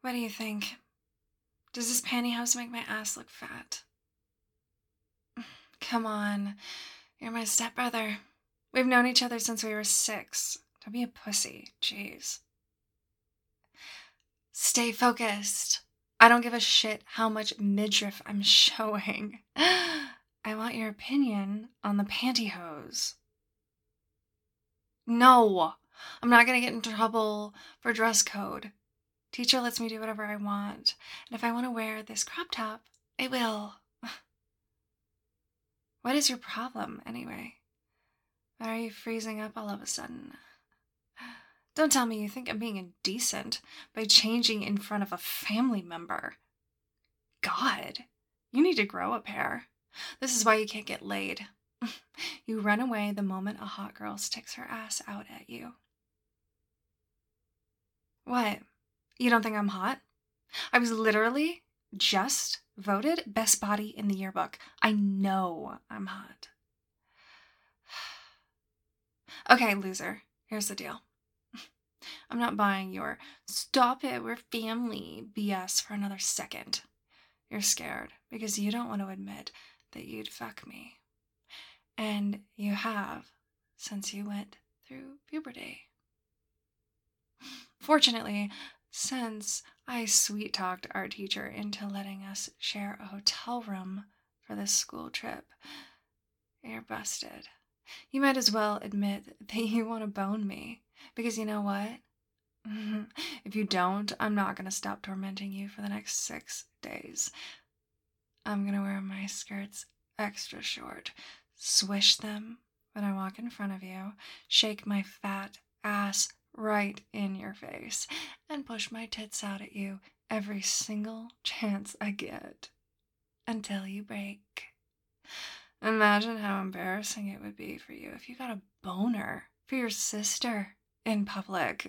What do you think? Does this pantyhose make my ass look fat? Come on. You're my stepbrother. We've known each other since we were 6. Don't be a pussy. Jeez. Stay focused. I don't give a shit how much midriff I'm showing. I want your opinion on the pantyhose. No, I'm not gonna get in trouble for dress code. Teacher lets me do whatever I want, and if I want to wear this crop top, I will. What is your problem, anyway? Why are you freezing up all of a sudden? Don't tell me you think I'm being indecent by changing in front of a family member. God, you need to grow a pair. This is why you can't get laid. You run away the moment a hot girl sticks her ass out at you. What? You don't think I'm hot? I was literally just voted best body in the yearbook. I know I'm hot. Okay, loser. Here's the deal. I'm not buying your "stop it, we're family" BS for another second. You're scared because you don't want to admit that you'd fuck me. And you have since you went through puberty. Fortunately, since I sweet-talked our teacher into letting us share a hotel room for this school trip, you're busted. You might as well admit that you want to bone me, because you know what? If you don't, I'm not going to stop tormenting you for the next 6 days. I'm going to wear my skirts extra short, swish them when I walk in front of you, shake my fat ass right in your face, and push my tits out at you every single chance I get until you break. Imagine how embarrassing it would be for you if you got a boner for your sister in public.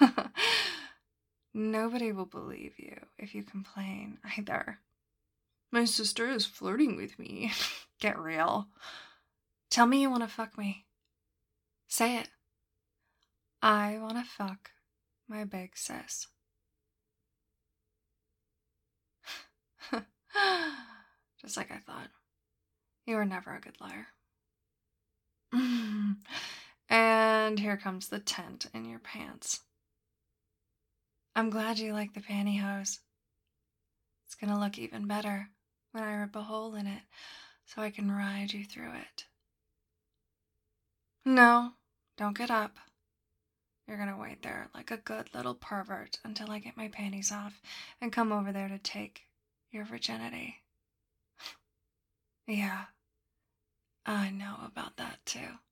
Nobody will believe you if you complain either. My sister is flirting with me. Get real. Tell me you want to fuck me. Say it. I want to fuck my big sis. Just like I thought. You were never a good liar. And here comes the tent in your pants. I'm glad you like the pantyhose. It's gonna look even better when I rip a hole in it so I can ride you through it. No, don't get up. You're gonna wait there like a good little pervert until I get my panties off and come over there to take your virginity. Yeah, I know about that too.